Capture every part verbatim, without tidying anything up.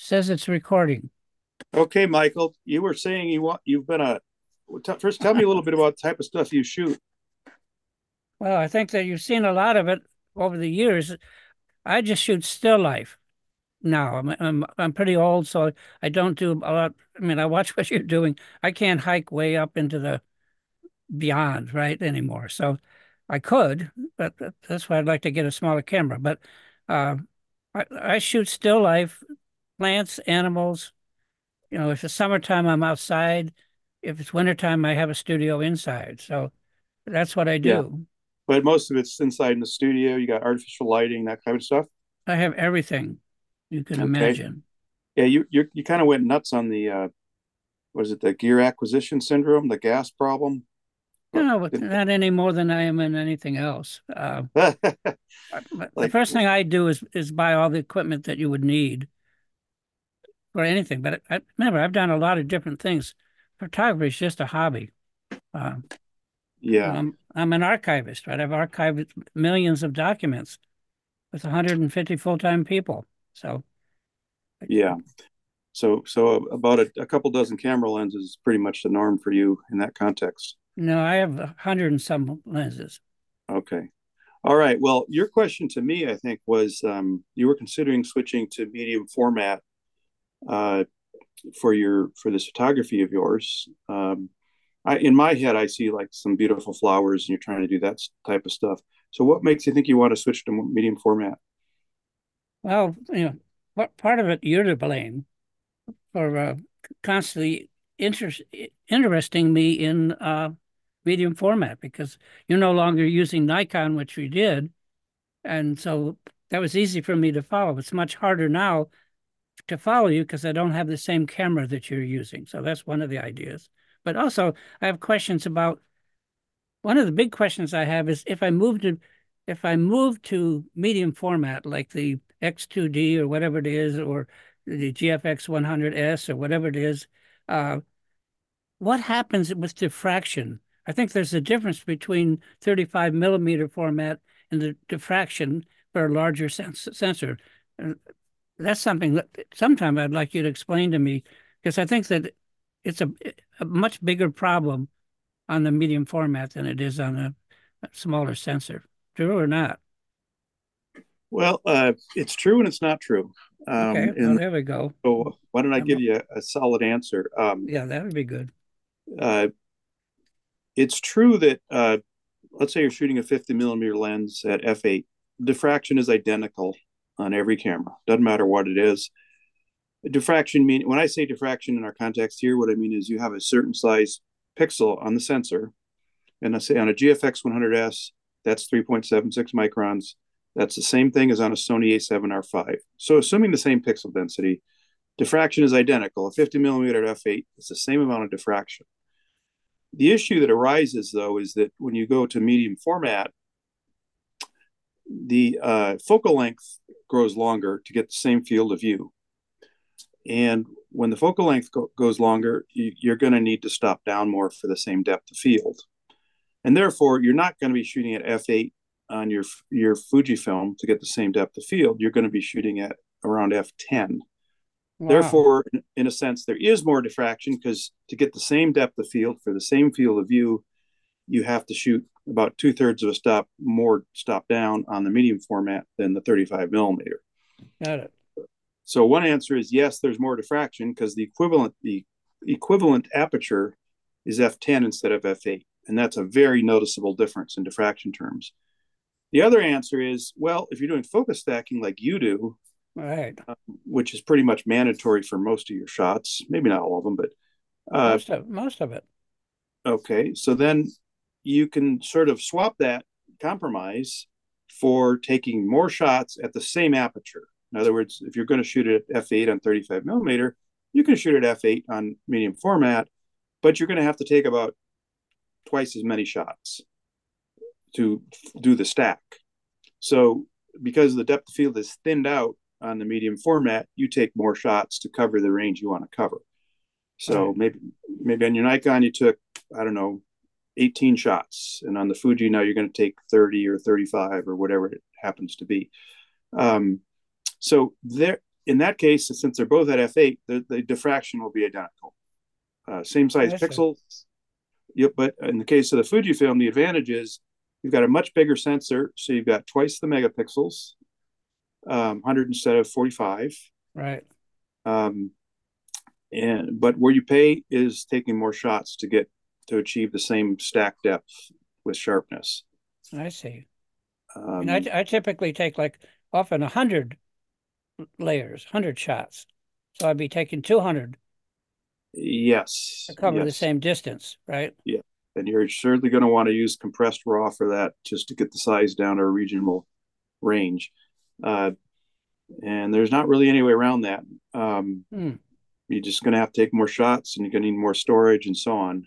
Says it's recording. Okay, Michael, you were saying you want you've been a first. Tell me a little bit about the type of stuff you shoot. Well, I think that you've seen a lot of it over the years. I just shoot still life now. I'm I'm I'm pretty old, so I don't do a lot. I mean, I watch what you're doing. I can't hike way up into the beyond right anymore. So I could, but that- that's why I'd like to get a smaller camera. But uh, I, I shoot still life, plants, animals. You know, if it's summertime, I'm outside. If it's wintertime, I have a studio inside. So that's what I Yeah, do. but most of it's inside in the studio. You got artificial lighting, that kind of stuff. I have everything you can Okay. imagine. Yeah, you you you kind of went nuts on the uh, was it the gear acquisition syndrome, the gas problem? What? No, but not any more than I am in anything else. Uh, but the Like, first thing I do is is buy all the equipment that you would need for anything. But I, remember, I've done a lot of different things. Photography is just a hobby. Uh, yeah, I'm I'm an archivist, right? I've archived millions of documents with one hundred fifty full-time people. So, yeah. So so about a, a couple dozen camera lenses is pretty much the norm for you in that context. no, I have a hundred and some lenses. Okay. All right. Well, your question to me, I think, was um, you were considering switching to medium format uh, for your for this photography of yours. Um, I, in my head, I see like some beautiful flowers, and you're trying to do that type of stuff. So, what makes you think you want to switch to medium format? Well, you know, what part of it you're to blame for uh, constantly interest, interesting me in uh, medium format because you're no longer using Nikon, which we did. And so that was easy for me to follow. It's much harder now to follow you because I don't have the same camera that you're using. So that's one of the ideas. But also, I have questions about one of the big questions I have is if I move to if I move to medium format like the X two D or whatever it is, or the G F X one hundred S or whatever it is, uh, what happens with diffraction? I think there's a difference between thirty-five millimeter format and the diffraction for a larger sens sensor. And that's something that sometime I'd like you to explain to me because I think that it's a, a much bigger problem on the medium format than it is on a, a smaller sensor. True or not? Well, uh, it's true and it's not true. Okay, Um, well, and there we go. so, why don't I I'm, give you a, a solid answer? Um, yeah, that would be good. uh, it's true that uh, let's say you're shooting a fifty millimeter lens at f eight, diffraction is identical on every camera. Doesn't matter what it is. Diffraction mean when I say diffraction in our context here, what I mean is you have a certain size pixel on the sensor, and I say on a G F X one hundred S, that's three point seven six microns. That's the same thing as on a Sony A seven R five. So assuming the same pixel density, diffraction is identical. A fifty millimeter at f eight is the same amount of diffraction. The issue that arises, though, is that when you go to medium format, the uh, focal length grows longer to get the same field of view. And when the focal length go- goes longer, you, you're going to need to stop down more for the same depth of field. And therefore, you're not going to be shooting at f eight on your your Fujifilm to get the same depth of field. You're going to be shooting at around f ten. Wow. Therefore, in a sense, there is more diffraction because to get the same depth of field for the same field of view, you have to shoot about two thirds of a stop more stop down on the medium format than the thirty-five millimeter. Got it. So one answer is yes, there's more diffraction because the equivalent the equivalent aperture is f ten instead of f eight, and that's a very noticeable difference in diffraction terms. The other answer is well, if you're doing focus stacking like you do, All right. uh, which is pretty much mandatory for most of your shots, maybe not all of them, but uh, Most of most of it. okay, so then you can sort of swap that compromise for taking more shots at the same aperture. In other words, if you're going to shoot it at f eight on thirty-five millimeter, you can shoot it at f eight on medium format, but you're going to have to take about twice as many shots to do the stack. So because the depth of field is thinned out on the medium format, you take more shots to cover the range you want to cover. So Right. maybe maybe on your Nikon you took, I don't know, eighteen shots, and on the Fuji now you're going to take thirty or thirty-five or whatever it happens to be. Um, so there in that case, since they're both at f eight, the, the diffraction will be identical. Uh, same size I see. pixels. Yep, but in the case of the Fujifilm, the advantage is you've got a much bigger sensor, so you've got twice the megapixels, um, one hundred instead of forty-five. Right. Um, and but where you pay is taking more shots to get to achieve the same stack depth with sharpness. I see. And I, Um, I typically take like often a hundred layers, hundred shots. So I'd be taking two hundred to yes, cover the yes, same distance, right? yeah. And you're certainly going to want to use compressed raw for that, just to get the size down to a regional range. Uh, and there's not really any way around that. Um, Hmm. you're just going to have to take more shots, and you're going to need more storage and so on.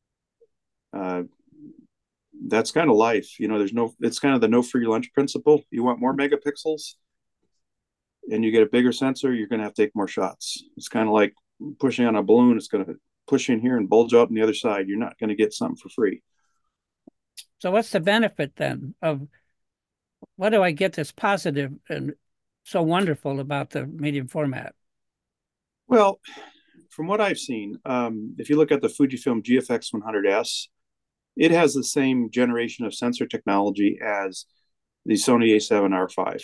Uh, that's kind of life, you know. There's no, it's kind of the no free lunch principle. You want more megapixels, and you get a bigger sensor, you're going to have to take more shots. It's kind of like pushing on a balloon. It's going to push in here and bulge out on the other side. You're not going to get something for free. So what's the benefit then of what do I get that's positive and so wonderful about the medium format? Well, from what I've seen, um, if you look at the Fujifilm G F X one hundred S, it has the same generation of sensor technology as the Sony A seven R five.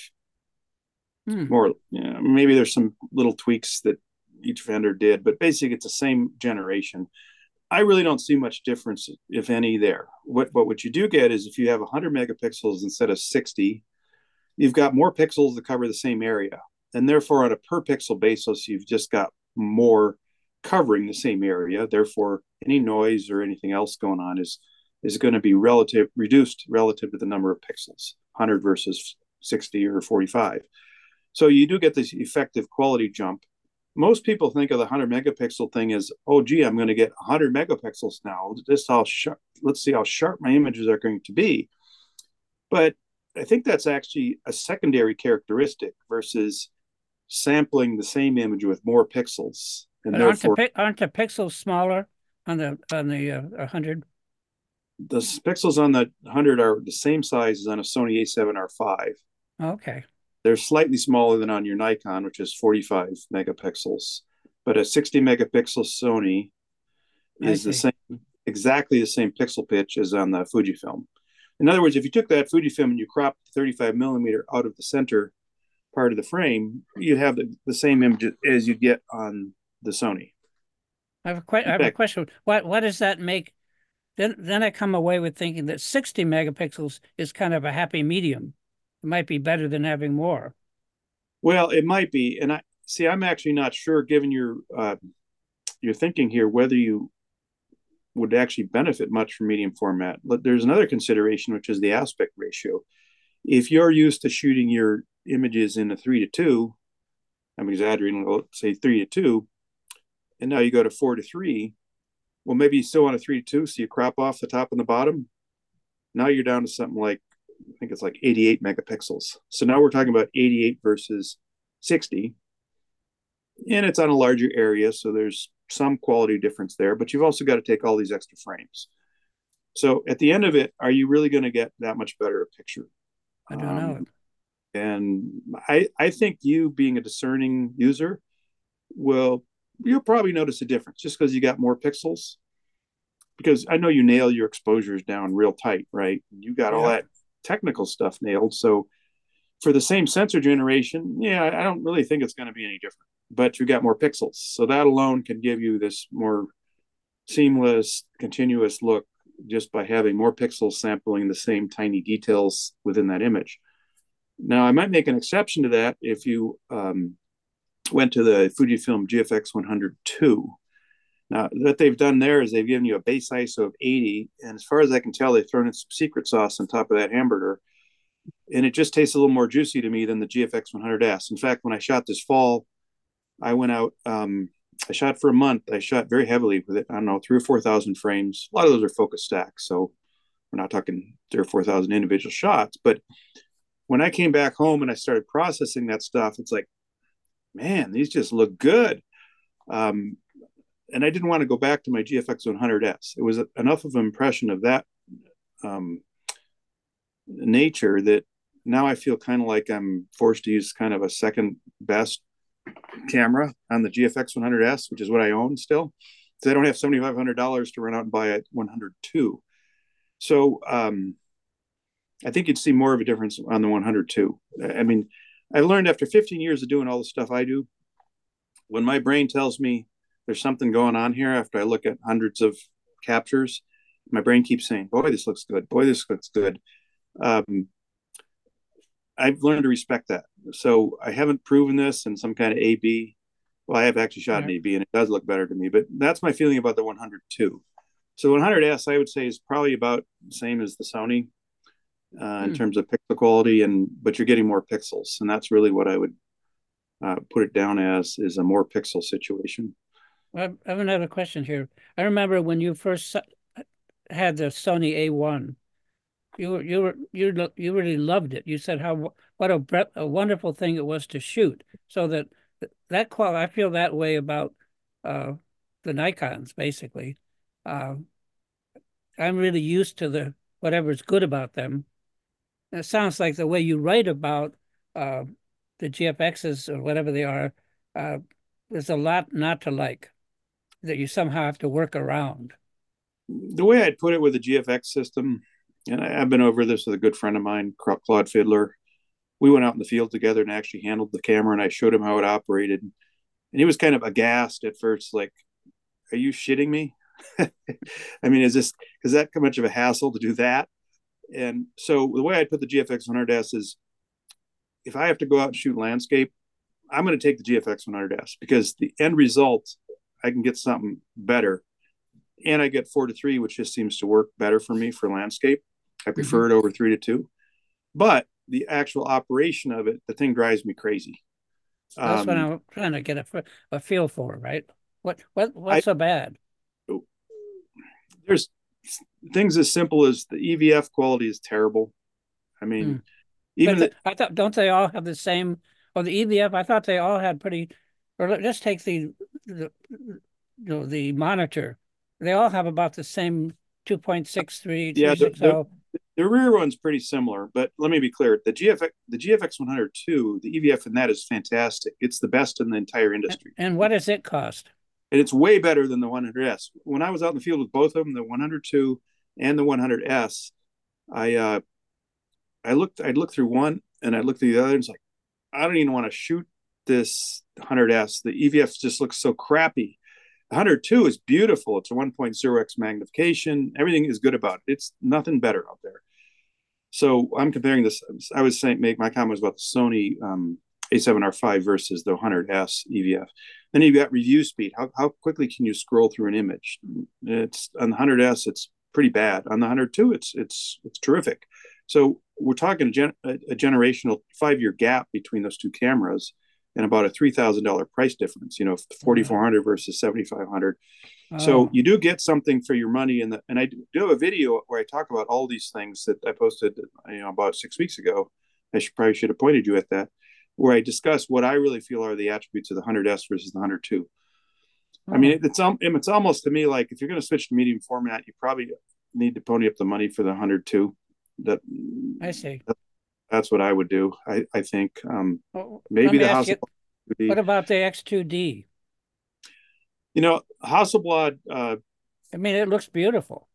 Hmm. More, you know, maybe there's some little tweaks that each vendor did, but basically it's the same generation. I really don't see much difference, if any, there. What what what you do get is if you have one hundred megapixels instead of sixty, you've got more pixels to cover the same area, and therefore on a per pixel basis, you've just got more covering the same area. Therefore, any noise or anything else going on is is going to be relative reduced relative to the number of pixels, one hundred versus sixty or forty-five. So you do get this effective quality jump. Most people think of the one hundred megapixel thing as, oh, gee, I'm going to get one hundred megapixels now. This how sharp, let's see how sharp my images are going to be. But I think that's actually a secondary characteristic versus sampling the same image with more pixels, and But aren't the therefore pi- aren't the pixels smaller on the on the uh, one hundred? the pixels on the one hundred are the same size as on a Sony A seven R five. Okay, They're slightly smaller than on your Nikon, which is forty-five megapixels. But a sixty megapixel Sony I is the see. same, exactly the same pixel pitch as on the Fujifilm. In other words, if you took that Fujifilm and you cropped thirty-five millimeter out of the center part of the frame, you'd have the, the same image as you'd get on the Sony. I have a que- I In have a fact, question. What what does that make? Then then I come away with thinking that sixty megapixels is kind of a happy medium. It might be better than having more. well, it might be, and I see. I'm actually not sure, given your uh, your thinking here, whether you would actually benefit much from medium format. But there's another consideration, which is the aspect ratio. If you're used to shooting your images in a three to two, I'm exaggerating, let's say three to two, and now you go to four to three. Well, maybe you still want a three to two, so you crop off the top and the bottom. Now you're down to something like, I think it's like eighty-eight megapixels. So now we're talking about eighty-eight versus sixty, and it's on a larger area, so there's some quality difference there. But you've also got to take all these extra frames. So at the end of it, are you really going to get that much better a picture? I don't know. Um, and I I think you, being a discerning user, will you'll probably notice a difference just because you got more pixels. Because I know you nail your exposures down real tight, right? You got all Yep. that technical stuff nailed. So for the same sensor generation, yeah, I don't really think it's going to be any different. But you got more pixels, so that alone can give you this more seamless, continuous look just by having more pixels sampling the same tiny details within that image. Now, I might make an exception to that if you um, went to the Fujifilm G F X one hundred two. Now, what they've done there is they've given you a base I S O of eighty, and as far as I can tell, they've thrown in some secret sauce on top of that hamburger, and it just tastes a little more juicy to me than the G F X one hundred S. In fact, when I shot this fall, I went out, um, I shot for a month. I shot very heavily with it. I don't know, three or four thousand frames. A lot of those are focus stacks, so we're not talking three or four thousand individual shots. But when I came back home and I started processing that stuff, it's like, man, these just look good. Um, and I didn't want to go back to my G F X one hundred S. It was enough of an impression of that um, nature that now I feel kind of like I'm forced to use kind of a second best camera on the G F X one hundred S, which is what I own still. So I don't have seventy-five hundred dollars to run out and buy a one hundred two. So um, I think you'd see more of a difference on the one hundred two. I mean, I've learned after fifteen years of doing all the stuff I do, when my brain tells me there's something going on here after I look at hundreds of captures, my brain keeps saying, boy, this looks good. Boy, this looks good. Um, I've learned to respect that. So I haven't proven this in some kind of A B. Well, I have actually shot an Right. A B and it does look better to me, but that's my feeling about the one hundred two. So one hundred S, I would say, is probably about the same as the Sony uh, in Hmm. terms of pixel quality, and but you're getting more pixels, and that's really what I would uh, put it down as, is a more pixel situation. I I have another question here. I remember when you first s- had the Sony A one, you were you were you lo- you really loved it. You said how w- what a bre- a wonderful thing it was to shoot. So that that qual I feel that way about uh the Nikons basically. Uh, I'm really used to the whatever's good about them. It sounds like the way you write about uh, the G F Xs or whatever they are, uh, there's a lot not to like that you somehow have to work around. The way I'd put it with the G F X system, and I, I've been over this with a good friend of mine, Claude Fiddler. We went out in the field together and actually handled the camera, and I showed him how it operated. And he was kind of aghast at first, like, "Are you shitting me? I mean, is this is that much of a hassle to do that?" And so the way I put the G F X one hundred S is, if I have to go out and shoot landscape, I'm going to take the G F X one hundred S because the end result, I can get something better, and I get four to three, which just seems to work better for me for landscape. I Hmm. prefer it over three to two, but the actual operation of it, the thing drives me crazy. That's what Um, I'm trying to get a, a feel for, right? What what I what's so bad? there's things as simple as the E V F quality is terrible. I Hmm. mean, But even the, the, I thought don't they all have the same? Or the E V F? I thought they all had pretty. Or let- just take the the you know the monitor. They all have about the same two point six three, yeah, the, the three sixty. the rear one's pretty similar, but let me be clear: the G F X, the G F X one hundred two, the E V F in that is fantastic. It's the best in the entire And, industry, and what does it cost? and it's way better than the one hundred S. When I was out in the field with both of them, the one hundred two and the one hundred S, I uh, I looked, I looked through one and I looked through the other, and it's like, I don't even want to shoot this one hundred S. The E V F just looks so crappy. The one hundred two is beautiful. It's a one point zero x magnification. Everything is good about it. It's nothing better out there. So I'm comparing this. I was saying, make my comment was about the Sony um, A seven R five versus the one hundred S E V F. Then you've got review speed. How, how quickly can you scroll through an image? It's on the one hundred S, it's pretty bad. On the one hundred two, it's it's it's terrific. So we're talking a, gen, a, a generational five year gap between those two cameras, and about a three thousand dollar price difference. You know, forty four hundred versus seventy five hundred. So Oh, you do get something for your money, and and I do have a video where I talk about all these things that I posted, you know, about six weeks ago. I should probably should have pointed you at that, where I discuss what I really feel are the attributes of the one hundred S versus the one hundred two. I mean, oh, it, it's um, it's almost to me like, if you're going to switch to medium format, you probably need to pony up the money for the one hundred two. That I see. that's what I would do. I I think um, Well, let maybe me the ask House you, of would be, what about the X two D? you know, Hasselblad. Uh, I mean, it looks beautiful.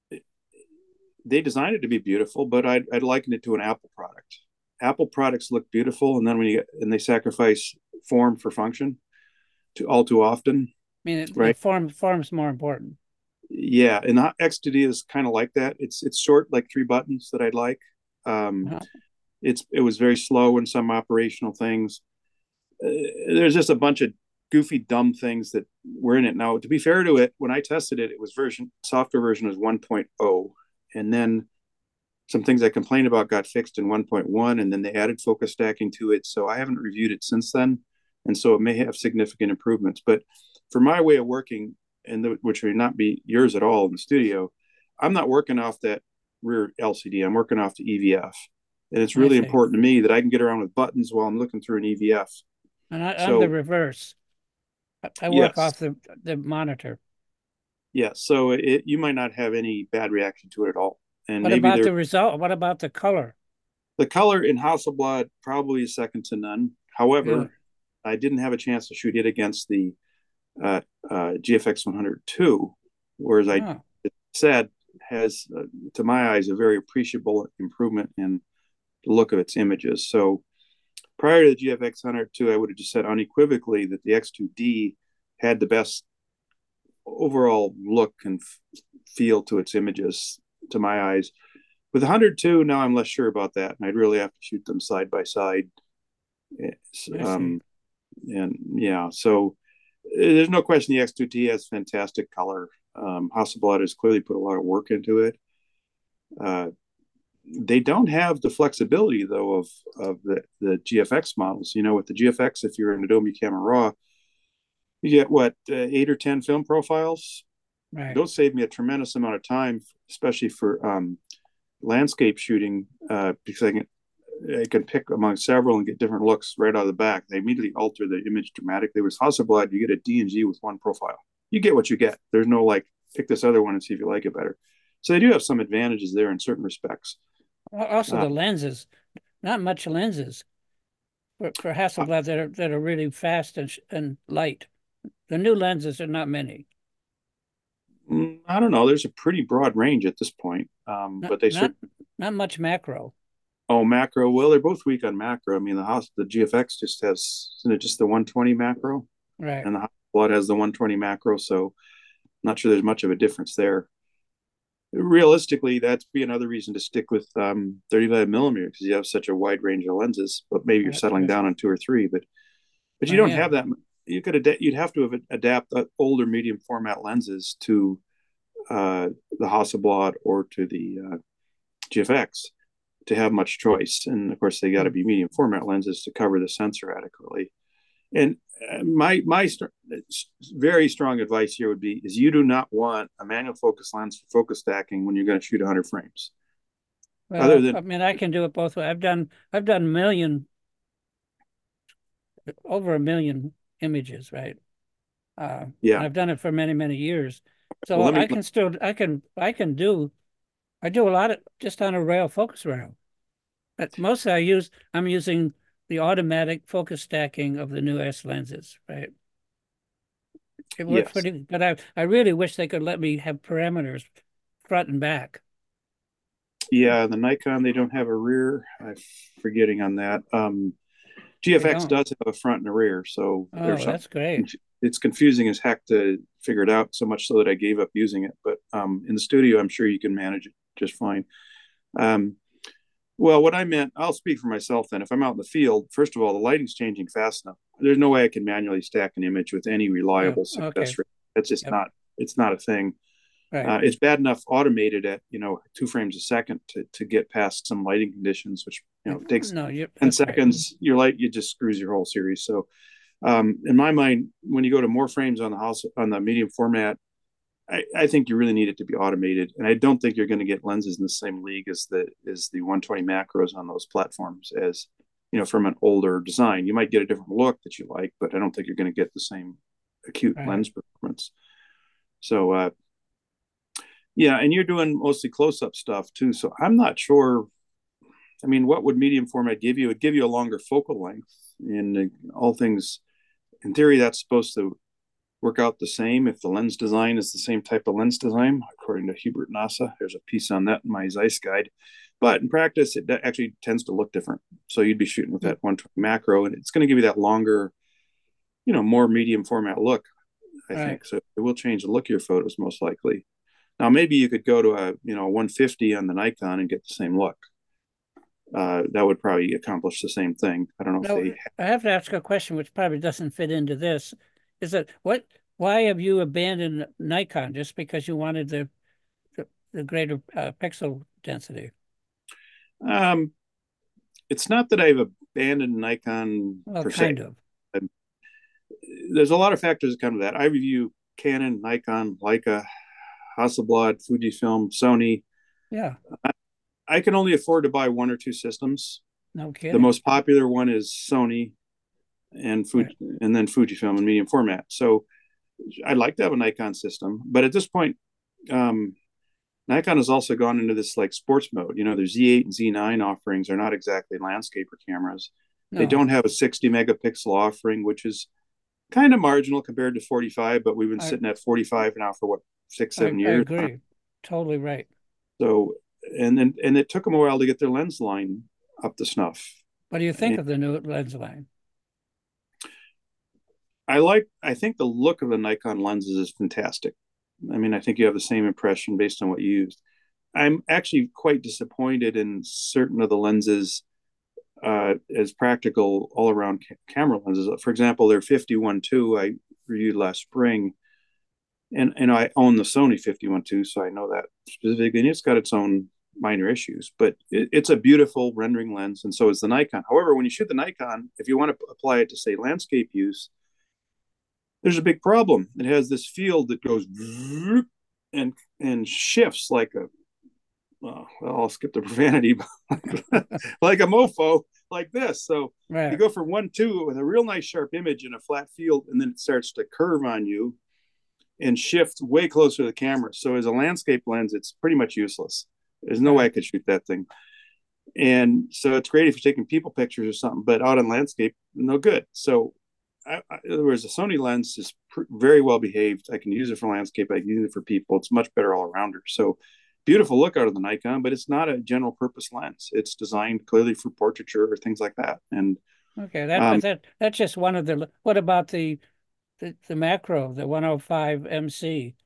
they designed it to be beautiful, but I'd, I'd liken it to an Apple product. Apple products look beautiful, and then when you get, and they sacrifice form for function to all too often, I mean, it, the right? form form's more important. Yeah, and the X two D is kind of like that. It's it's short, like three buttons that I'd like. Um, Uh-huh. it's it was very slow in some operational things. Uh, there's just a bunch of goofy, dumb things that were in it. Now, to be fair to it, when I tested it, it was version software version was one point oh, and then some things I complained about got fixed in one point one, and then they added focus stacking to it. So I haven't reviewed it since then, and so it may have significant improvements. But for my way of working, and the, which may not be yours at all in the studio, I'm not working off that rear L C D. I'm working off the E V F, and it's I really see. important to me that I can get around with buttons while I'm looking through an E V F. And I, I'm the So reverse. I, I work yes, off the the monitor. yes. So it, you might not have any bad reaction to it at all, and What maybe about there the result? What about the color? the color in Hasselblad probably is second to none. However, Really? I didn't have a chance to shoot it against the uh, uh, G F X one hundred two, whereas I Oh, said has, uh, to my eyes, a very appreciable improvement in the look of its images. So prior to the G F X one hundred two, I would have just said unequivocally that the X two D had the best overall look and f- feel to its images, to my eyes. With one hundred two, now I'm less sure about that, and I'd really have to shoot them side by side. I see. Um, and yeah, so there's no question the X two D has fantastic color. Um, Hasselblad has clearly put a lot of work into it. Uh, they don't have the flexibility though of of the the G F X models. You know, with the G F X, if you're in Adobe Camera Raw, you get what uh, eight or ten film profiles. Right. Those save me a tremendous amount of time, especially for um, landscape shooting, uh, because I can I can pick among several and get different looks right out of the back. They immediately alter the image dramatically. With Hasselblad, you get a D and G with one profile. You get what you get. There's no like pick this other one and see if you like it better. So they do have some advantages there in certain respects. Also, Uh, the lenses, not much lenses for, for Hasselblad that are that are really fast and and light. The new lenses are not many. mm, I don't know. There's a pretty broad range at this point, um, Not but they not certainly. not much macro. Oh, macro. Well, they're both weak on macro. I mean, the house, the G F X just has, isn't it just the one twenty macro, Right. and the Hasselblad has the one twenty macro. So, I'm not sure there's much of a difference there. Realistically, that'd be another reason to stick with um, thirty-five millimeter because you have such a wide range of lenses. But maybe you're That's settling right. down on two or three. But but you I don't have am. that. You could ad- you'd have to have adapt the older medium format lenses to uh, the Hasselblad or to the uh, G F X to have much choice. And of course, they got to Hmm. be medium format lenses to cover the sensor adequately. And uh, my my st- very strong advice here would be is you do not want a manual focus lens for focus stacking when you're going to shoot one hundred frames. Other Well, than I mean, I can do it both ways. I've done I've done a million, over a million images, right? Uh, yeah, and I've done it for many, many years. well So let me I can still I can I can do I do a lot of just on a rail focus rail. But mostly I use I'm using the automatic focus stacking of the new S lenses, right? It works yes pretty, but I I really wish they could let me have parameters front and back. yeah the Nikon they don't have a rear. I'm forgetting on that. um They G F X don't. does have a front and a rear, so Oh, there's some. that's great. It's confusing as heck to figure it out, so much so that I gave up using it. But um, in the studio, I'm sure you can manage it just fine. Um, well, what I meant, I'll speak for myself then. If I'm out in the field, first of all, the lighting's changing fast enough. There's no way I can manually stack an image with any Oh, reliable success okay. rate. That's just Yep. not. It's not a thing. Right. Uh, it's bad enough automated at you know two frames a second to to get past some lighting conditions, which you know takes No, you ten that's right. seconds. Your light you just screws your whole series. So um, in my mind, when you go to more frames on the house on the medium format, I, I think you really need it to be automated, and I don't think you're going to get lenses in the same league as the as the one twenty macros on those platforms as you know from an older design. You might get a different look that you like, but I don't think you're going to get the same acute Right. lens performance. So uh, yeah, and you're doing mostly close up stuff too. So I'm not sure. I mean, what would medium format give you? It would give you a longer focal length. And uh, all things, in theory, that's supposed to work out the same if the lens design is the same type of lens design, according to Hubert Nasa. There's a piece on that in my Zeiss guide. But in practice, it actually tends to look different. So you'd be shooting with Hmm. that one twenty macro, and it's going to give you that longer, you know, more medium format look, I Right. think. So it will change the look of your photos most likely. Now, maybe you could go to a, you know, one fifty on the Nikon and get the same look. Uh, that would probably accomplish the same thing. I don't know if Now, they. I have to ask a question which probably doesn't fit into this. Is that what? Why have you abandoned Nikon just because you wanted the the, the greater uh, pixel density? Um, it's not that I've abandoned Nikon Well, per se. kind of. Um, there's a lot of factors that come to that. I review Canon, Nikon, Leica, Hasselblad, Fujifilm, Sony. Yeah. I, I can only afford to buy one or two systems. No The kidding. most popular one is Sony, and Right. Fuji, and then Fujifilm in medium format. So I'd like to have a Nikon system, but at this point, um, Nikon has also gone into this like sports mode. You know, their Z eight and Z nine offerings are not exactly landscaper cameras. They No, don't have a sixty megapixel offering, which is kind of marginal compared to forty-five, but we've been I sitting at forty-five now for what, six, I, seven I years. agree. Totally right. So, and then, and it took them a while to get their lens line up to snuff. What do you think And of the new lens line? I like, I think the look of the Nikon lenses is fantastic. I mean, I think you have the same impression based on what you used. I'm actually quite disappointed in certain of the lenses uh, as practical all around ca- camera lenses. For example, their fifty-one two I reviewed last spring, and and I own the Sony fifty-one two, so I know that specifically. And it's got its own minor issues, but it, it's a beautiful rendering lens, and so is the Nikon. However, when you shoot the Nikon, if you want to apply it to say landscape use, there's a big problem. It has this field that goes and and shifts like a uh, well, I'll skip the profanity, like a mofo, like this. So you Right. go for one two with a real nice sharp image in a flat field, and then it starts to curve on you and shift way closer to the camera. So as a landscape lens, it's pretty much useless. There's no way I Right. could shoot that thing. And so it's great if you're taking people pictures or something, but out on landscape, no good. So I, I, in other words, a Sony lens is pr- very well behaved. I can use it for landscape. I can use it for people. It's much better all arounder. So beautiful look out of the Nikon, but it's not a general purpose lens. It's designed clearly for portraiture or things like that. And Okay. That um, but that that's just one of the. What about the the, the macro, the one oh five M C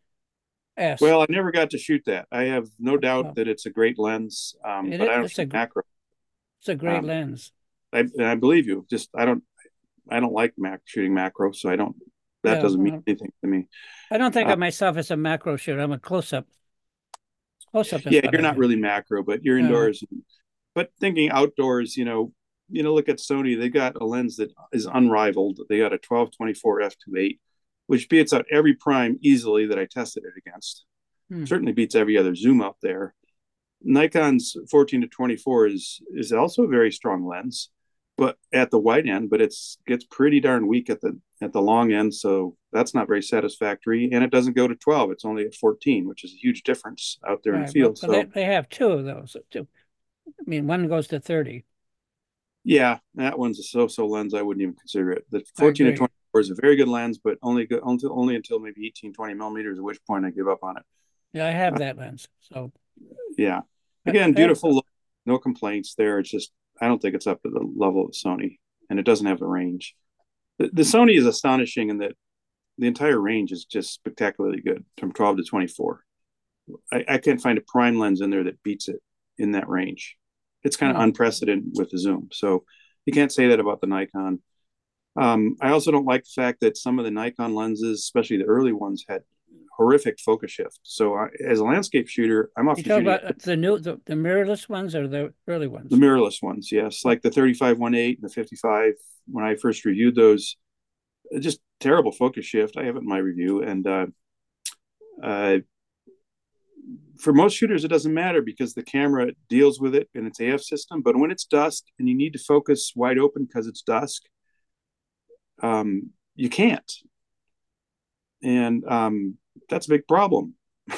S? well, I never got to shoot that. I have no doubt Well, that it's a great lens, um, it but I don't it's shoot a macro. it's a great Um, lens. I, and I believe you. Just I don't I don't like mac shooting macro, so I don't. That Yeah. doesn't mean Well, anything to me. I don't think Uh, of myself as a macro shooter. I'm a close up. Close up is yeah, what you're I not do. really macro, but you're No. indoors. But thinking outdoors, you know, you know, look at Sony. They got a lens that is unrivaled. They got a twelve twenty-four f two eight, which beats out every prime easily that I tested it against. Hmm. Certainly beats every other zoom out there. Nikon's fourteen to twenty-four is is also a very strong lens, but at the wide end, but it's gets pretty darn weak at the at the long end, so that's not very satisfactory. And it doesn't go to twelve; it's only at fourteen, which is a huge difference out there in the Right. Well, field. but they, So they have two of those. Two. I mean, one goes to thirty. yeah, that one's a so-so lens. I wouldn't even consider it. The I fourteen to agree. twenty-four is a very good lens, but only good until only until maybe eighteen, twenty millimeters, at which point I give up on it. Yeah, I have Uh, that lens. So yeah, I, again, I have, beautiful look, no complaints there. It's just I don't think it's up to the level of Sony, and it doesn't have the range. The, the Sony is astonishing in that the entire range is just spectacularly good from twelve to twenty-four. I, I can't find a prime lens in there that beats it in that range. It's kind of no. unprecedented with the zoom. So you can't say that about the Nikon. Um, I also don't like the fact that some of the Nikon lenses, especially the early ones, had horrific focus shift. So I, as a landscape shooter, I'm You often talk shooting at about the new, the, the mirrorless ones or the early the ones? mirrorless ones. Yes, like the thirty-five one eight and the fifty-five. When I first reviewed those, just terrible focus shift. I have it in my review, and uh, uh, for most shooters, it doesn't matter because the camera deals with it in its A F system. But when it's dusk and you need to focus wide open because it's dusk, um, you can't, and um, that's a big problem.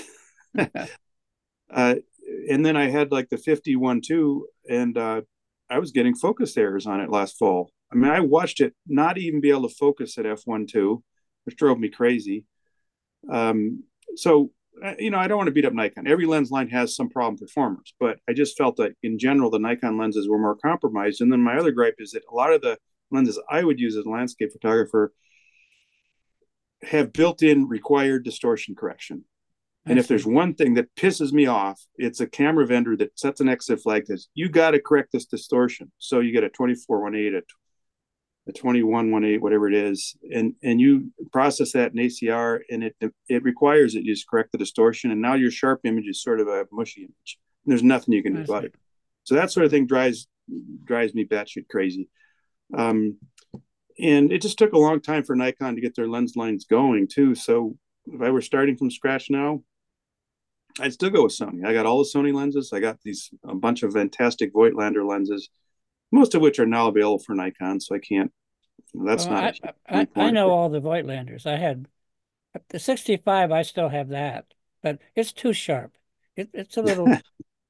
uh, and then I had like the fifty-one two, and uh, I was getting focus errors on it last fall. I mean, I watched it not even be able to focus at f one two, which drove me crazy. Um, so, uh, you know, I don't want to beat up Nikon. Every lens line has some problem performers, but I just felt that in general, the Nikon lenses were more compromised. And then my other gripe is that a lot of the lenses I would use as a landscape photographer have built in required distortion correction. I And if there's see. one thing that pisses me off, it's a camera vendor that sets an exit flag that says, you got to correct this distortion. So you get a twenty-four one eight, a a twenty-one one eight, whatever it is, and and you process that in A C R, and it it requires that you just correct the distortion, and now your sharp image is sort of a mushy image. And there's nothing you can do I about see. it. So that sort of thing drives drives me batshit crazy. Um, and it just took a long time for Nikon to get their lens lines going too. So if I were starting from scratch now, I'd still go with Sony. I got all the Sony lenses. I got these a bunch of fantastic Voigtlander lenses, most of which are now available for Nikon. So I can't. That's Well, not a I, huge I, I point. know all the Voigtlanders. I had the sixty-five, I still have that, but it's too sharp. It, it's a little,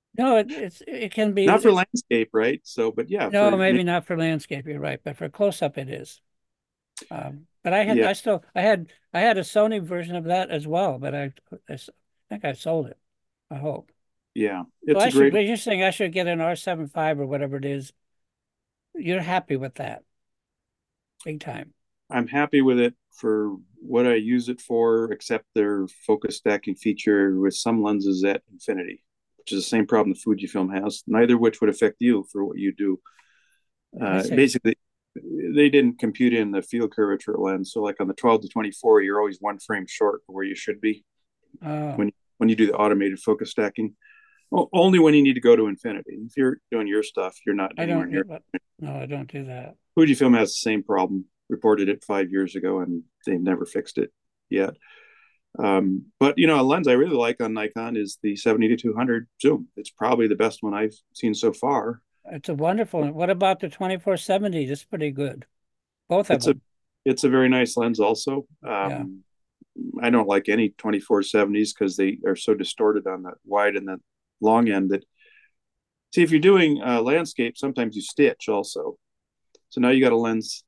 No, it, it's it can be. Not for It's landscape, right? So, but yeah, no, for maybe not for landscape. You're right, but for close up, it is. Um, but I had, yeah, I still, I had, I had a Sony version of that as well, but I, I s- think I sold it. I hope. yeah, So it's I a should, great. but you're saying I should get an R seven five or whatever it is. You're happy with that, big time. I'm happy with it for what I use it for, except their focus stacking feature with some lenses at infinity, which is the same problem the Fujifilm has. Neither of which would affect you for what you do. I Uh, see. basically, they didn't compute in the field curvature lens. So, like on the twelve to twenty-four, you're always one frame short of where you should be Oh, when when you do the automated focus stacking. Well, only when you need to go to infinity. If you're doing your stuff, you're not I anywhere don't, near. no, I don't do that. Fujifilm has the same problem. Reported it five years ago, and they've never fixed it yet. Um, but you know, a lens I really like on Nikon is the seventy to two hundred zoom. It's probably the best one I've seen so far. It's a wonderful one. What about the twenty-four seventy? It's pretty good. Both of It's a them. it's a very nice lens. Also, Yeah. um, I don't like any twenty-four seventies because they are so distorted on the wide and the long end. That see if you're doing uh, landscape, sometimes you stitch also. So now you got a lens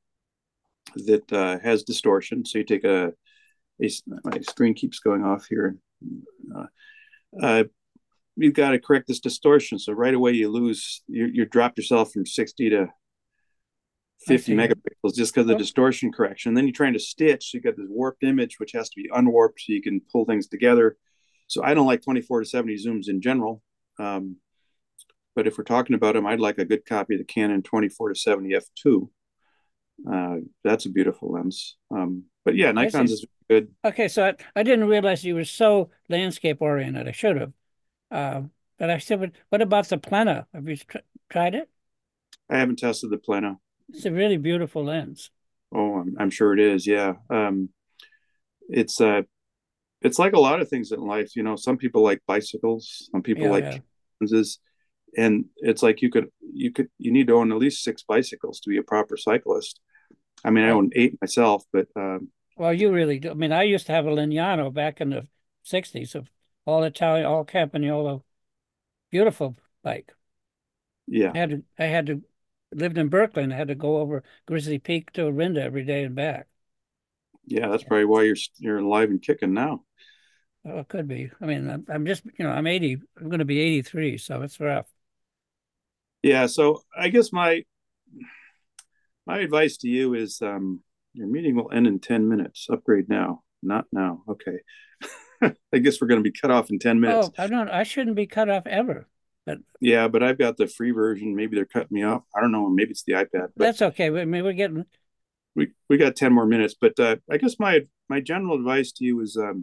that uh, has distortion. So you take a, a my screen keeps going off here. Uh, uh, you've got to correct this distortion. So right away you lose, you, you drop yourself from sixty to I fifty see. megapixels just because of the Oh, distortion correction. And then you're trying to stitch. So you got this warped image, which has to be unwarped so you can pull things together. So I don't like twenty-four to seventy zooms in general. Um, but if we're talking about them, I'd like a good copy of the Canon twenty-four to seventy f two. Uh, that's a beautiful lens. Um, but yeah, I Nikon's see. is good. Okay, so I, I didn't realize you were so landscape oriented. I should have. Uh, but I said, what about the Plena? Have you tr tried it? I haven't tested the Plano. It's a really beautiful lens. Oh, I'm, I'm sure it is. Yeah. Um, it's uh, it's like a lot of things in life. You know, some people like bicycles, some people Yeah, like yeah. lenses, and it's like you could you could you need to own at least six bicycles to be a proper cyclist. I mean, I Well, own eight myself, but um, well, you really do. I mean, I used to have a Lignano back in the sixties of all Italian, all Campagnolo, beautiful bike. yeah, I had to, I had to, lived in Berkeley and I had to go over Grizzly Peak to Orinda every day and back. yeah, that's probably why you're you're alive and kicking now. Oh, it could be. I mean, I'm, I'm just, you know, I'm eighty, I'm going to be eighty-three, so it's rough. Yeah, so I guess my my advice to you is um, your meeting will end in ten minutes. Upgrade now, not now. Okay. I guess we're going to be cut off in ten minutes. Oh, I don't, I shouldn't be cut off ever, but Yeah, but I've got the free version. Maybe they're cutting me off. I don't know. Maybe it's the iPad, but that's okay. I mean, we're getting, we, we got ten more minutes. But uh, I guess my my general advice to you is um,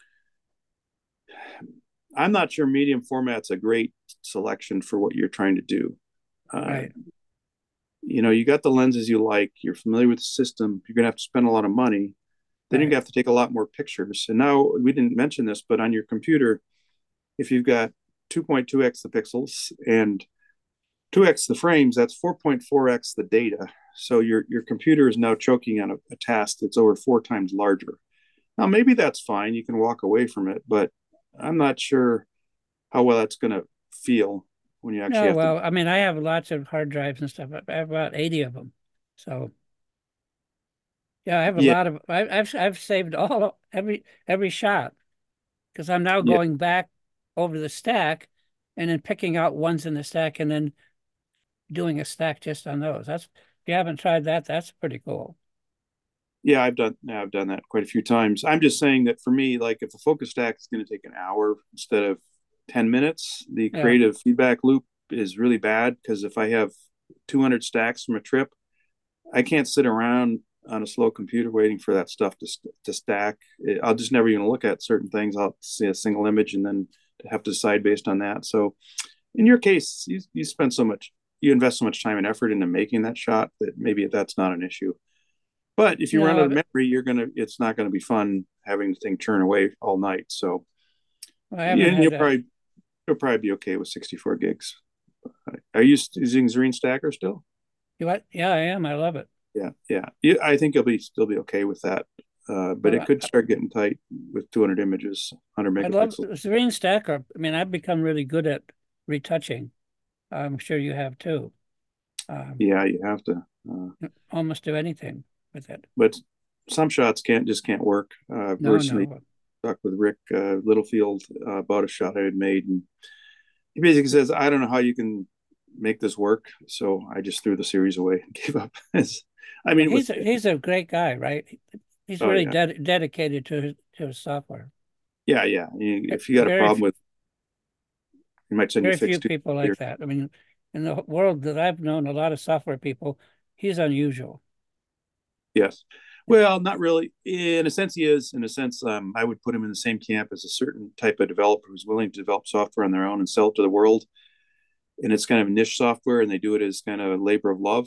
I'm not sure medium format's a great selection for what you're trying to do. Uh, right, you know, you got the lenses you like, you're familiar with the system, you're going to have to spend a lot of money. Then you're going right. to have to take a lot more pictures. And now we didn't mention this, but on your computer, if you've got two point two x the pixels and two x the frames, that's four point four x the data. So your your computer is now choking on a, a task that's over four times larger. Now maybe that's fine. You can walk away from it, but I'm not sure how well that's going to feel when you actually No, have to. well, I mean, I have lots of hard drives and stuff. I have about eighty of them. So yeah, I have a Yeah, lot of, I, I've, I've saved all, every, every shot because I'm now yeah, going back over the stack and then picking out ones in the stack and then doing a stack just on those. That's, if you haven't tried that, that's pretty cool. yeah. I've done. Yeah, I've done that quite a few times. I'm just saying that for me, like if the focus stack is going to take an hour instead of ten minutes, the Yeah. creative feedback loop is really bad because if I have two hundred stacks from a trip, I can't sit around on a slow computer waiting for that stuff to to stack. I'll just never even look at certain things. I'll see a single image and then have to decide based on that. So in your case, you you spend so much, you invest so much time and effort into making that shot that maybe that's not an issue. But if you run out of No, memory, you're gonna it's not gonna be fun having the thing churn away all night. So I haven't yeah, had you'll that. probably you'll probably be okay with sixty-four gigs. Are you using Zerine Stacker still? You what? Yeah, I am. I love it. Yeah, yeah, yeah. I think you'll be still be okay with that. Uh, but it Well, could I, start getting tight with two hundred images, one hundred I love megapixels. Serene Stacker. I mean, I've become really good at retouching. I'm sure you have too. Um, Yeah, you have to. Uh, almost do anything with it. but some shots can't just can't work. Uh, No, recently no. talked with Rick uh, Littlefield uh, about a shot I had made, and he basically says, "I don't know how you can make this work," so I just threw the series away and gave up. I Well, mean, with he's a, he's a great guy, right? He's oh really yeah, ded dedicated to his, to his software. yeah, yeah. If you got a Very problem with, he might send you very few fixed too. people like that. I mean, in the world that I've known, a lot of software people, he's unusual. Yes. Well, not really. In a sense, he is. In a sense, um, I would put him in the same camp as a certain type of developer who's willing to develop software on their own and sell it to the world. And it's kind of niche software, and they do it as kind of a labor of love.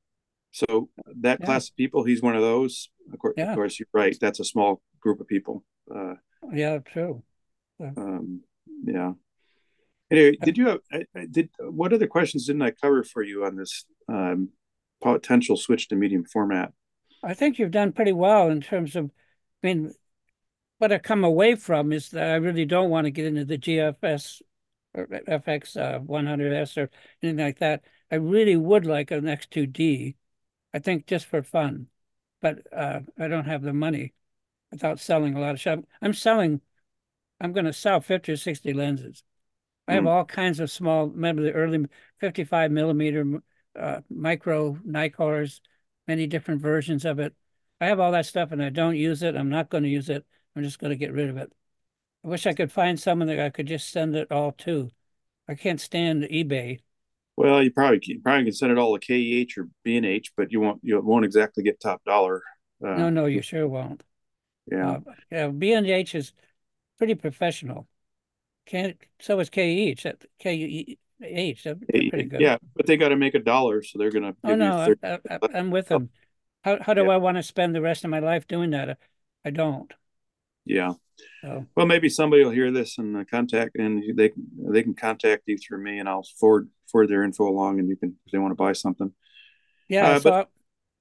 So that Yeah, class of people, he's one of those. Of course, of yeah, course you're right. That's a small group of people. Uh, yeah, true. Uh, um, yeah. Anyway, I did you have I, I did what other questions didn't I cover for you on this um, potential switch to medium format? I think you've done pretty well in terms of, I mean, what I come away from is that I really don't want to get into the G F S or F X uh, one hundred S or anything like that. I really would like an X two D, I think just for fun, but uh, I don't have the money without selling a lot of stuff. I'm selling, I'm going to sell fifty or sixty lenses. I have Mm. all kinds of small, remember the early fifty-five millimeter uh, micro Nicors, many different versions of it. I have all that stuff and I don't use it. I'm not going to use it. I'm just going to get rid of it. I wish I could find someone that I could just send it all to. I can't stand eBay. Well, you probably can, probably can send it all to K E H or B and H, but you won't you won't exactly get top dollar. Uh, No, no, you sure won't. yeah, Uh, yeah, B and H is pretty professional. Can't, so is K E H. That K E H, they're they're pretty good. yeah, but they got to make a dollar, so they're going to Oh give you no, thirty. I, I, I'm with them. How how Yeah, do I want to spend the rest of my life doing that? I don't. yeah. So Well, maybe somebody will hear this and uh, contact, and they they can contact you through me, and I'll forward forward their info along, and you can if they want to buy something. yeah, Uh, but so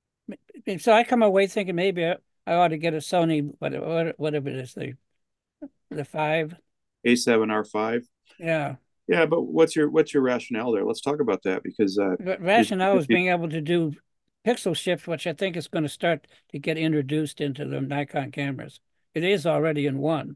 I, so I come away thinking maybe I, I ought to get a Sony, whatever whatever it is, the the five. A seven R five. Yeah. Yeah, but what's your what's your rationale there? Let's talk about that because uh, The is rationale is being able to do pixel shift, which I think is going to start to get introduced into the Nikon cameras. It is already in one.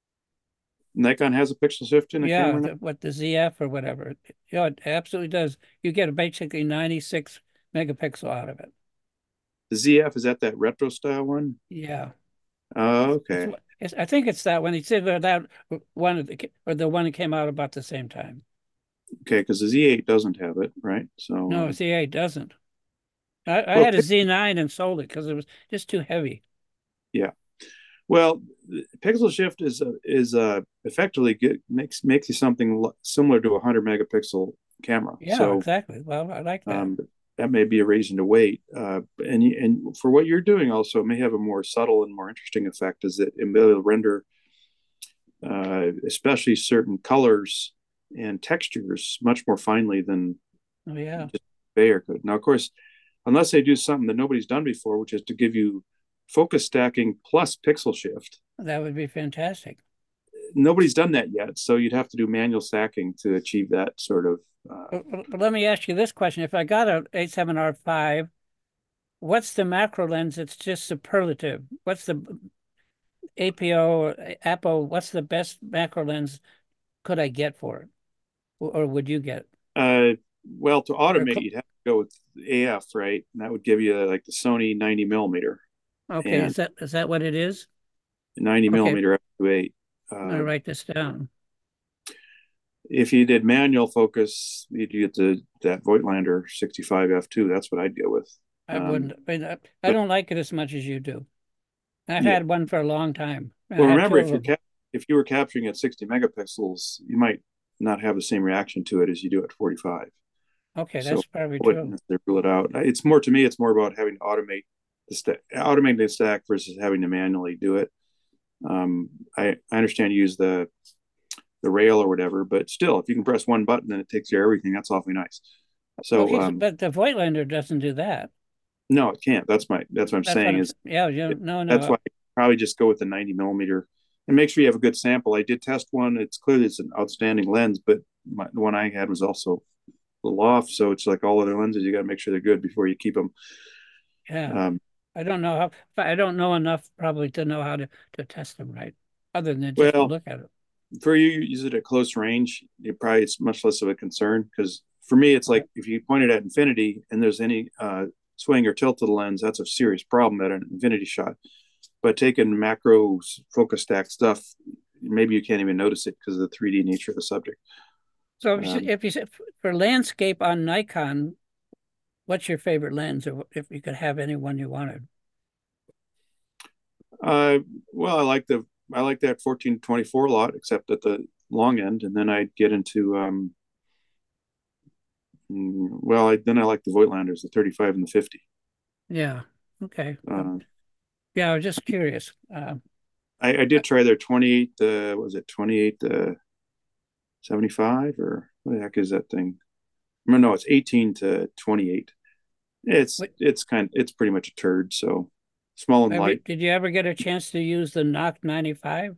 Nikon has a pixel shift in a Yeah, camera now? the, what the Z F or whatever. Yeah, it absolutely does. You get a basically ninety-six megapixel out of it. The Z F is that that retro style one? Yeah. Oh, It's, okay. it's, I think it's that one. It's either that one of the, or the one that came out about the same time. Okay, because the Z eight doesn't have it, right? So, No, uh, Z eight doesn't. I, I well, had a Z nine and sold it because it was just too heavy. yeah. Well, pixel shift is uh, is uh, effectively get, makes makes you something similar to a hundred megapixel camera. Yeah, So exactly. Well, I like that. um, that may be a reason to wait. Uh, and and for what you're doing, also it may have a more subtle and more interesting effect. Is that it will render, uh, especially certain colors and textures, much more finely than Oh, yeah. just Bayer could. Now, of course, unless they do something that nobody's done before, which is to give you focus stacking plus pixel shift. That would be fantastic. Nobody's done that yet, so you'd have to do manual stacking to achieve that sort of. Uh, But, but, but let me ask you this question. If I got a A seven R five, what's the macro lens that's just superlative? What's the A P O or Apo? What's the best macro lens could I get for it? Or, or would you get? uh, well, to Or automate, cl- you'd have to go with A F, right? And that would give you like the Sony ninety millimeter okay, and is that is that what it is? ninety Okay, millimeter f two point eight. I'm gonna Uh, write this down. if you did manual focus, you'd get the that Voigtlander sixty-five f two. That's what I'd go with. I Um, wouldn't. I, mean, I I but don't like it as much as you do. I've yeah, had one for a long time. I well, had remember two of if you're them. cap- if you were capturing at sixty megapixels, you might not have the same reaction to it as you do at forty-five. Okay, So that's probably I wouldn't true. necessarily rule it out. It's more to me. It's more about having to automate the stack, automating the stack versus having to manually do it. Um, I I understand you use the the rail or whatever, but still, if you can press one button and it takes care of everything, that's awfully nice. Well, So he's um, but the Voigtlander doesn't do that. no, it can't. That's my that's what I'm That's what saying I'm. is Yeah, you it, no, that's no. why I probably just go with the ninety millimeter and make sure you have a good sample. I did test one. It's clearly it's an outstanding lens, but my, the one I had was also a little off. So it's like all other lenses, you got to make sure they're good before you keep them. Yeah. Um, I don't know how, I don't know enough probably to know how to, to test them right, other than just to well, look at it. for you, you use it at close range. You probably it's much less of a concern because for me, it's Right. like if you point it at infinity and there's any uh, swing or tilt of the lens, that's a serious problem at an infinity shot. But taking macro focus stack stuff, maybe you can't even notice it because of the three D nature of the subject. So if you, Um, if you said for landscape on Nikon, what's your favorite lens, or if you could have any one you wanted? uh, well, I like the I like that fourteen twenty-four lot, except at the long end, and then I get into um, mm, well, I, then I like the Voigtlanders, the thirty-five and the fifty. Yeah. Okay. Um, Uh, yeah, I was just curious. Uh, I, I did try their twenty-eight. Uh, was it twenty-eight uh, seventy-five or what the heck is that thing? No, no, it's eighteen to twenty-eight. It's what, it's kind of it's pretty much a turd. So small and have you, light. did you ever get a chance to use the Nock ninety-five?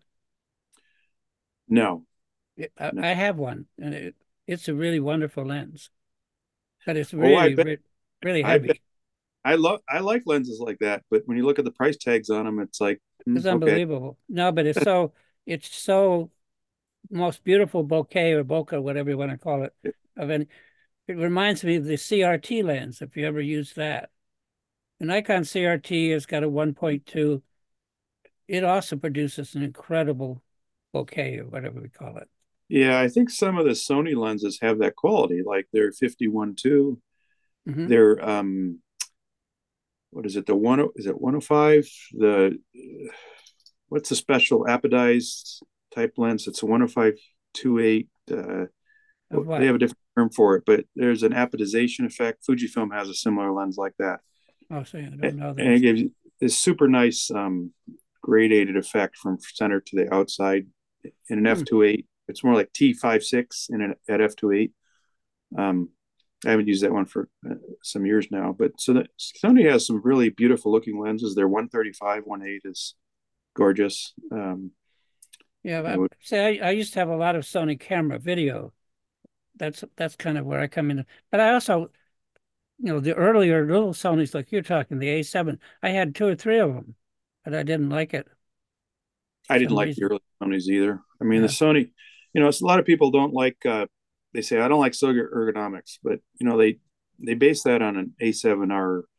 No, I, no. I have one, and it, it's a really wonderful lens, but it's Oh, I really, bet. re really I bet. heavy. I love. I like lenses like that, but when you look at the price tags on them, it's like, mm, It's okay, unbelievable. No, but it's so, it's so most beautiful bouquet or bokeh, whatever you want to call it, of any. It reminds me of the C R T lens, if you ever used that. The Nikon C R T has got a one point two. It also produces an incredible bouquet or whatever we call it. yeah. I think some of the Sony lenses have that quality, like their fifty-one two. Hmm. Their um, what is it? The one is it one oh five? The what's the special apodized type lens? It's a one oh five two eight. Uh, Of they what? have a different term for it, but there's an apodization effect. Fujifilm has a similar lens like that, Oh, see, I and don't know it those. gives you this super nice um, gradated effect from center to the outside in an Hmm. f two eight. It's more like T fifty-six in an at f two eight. Um, I haven't used that one for uh, some years now, but so that Sony has some really beautiful looking lenses. Their one thirty-five one eight is gorgeous. Um, Yeah, I but would, say I, I used to have a lot of Sony camera video. That's that's kind of where I come in. But I also, you know, the earlier little Sonys like you're talking, the A seven, I had two or three of them, but I didn't like it I for didn't some like the reason. early Sonys either. I mean, the Yeah. Sony, you know, it's a lot of people don't like. Uh, they say I don't like Sony ergonomics, but you know they they base that on an A seven R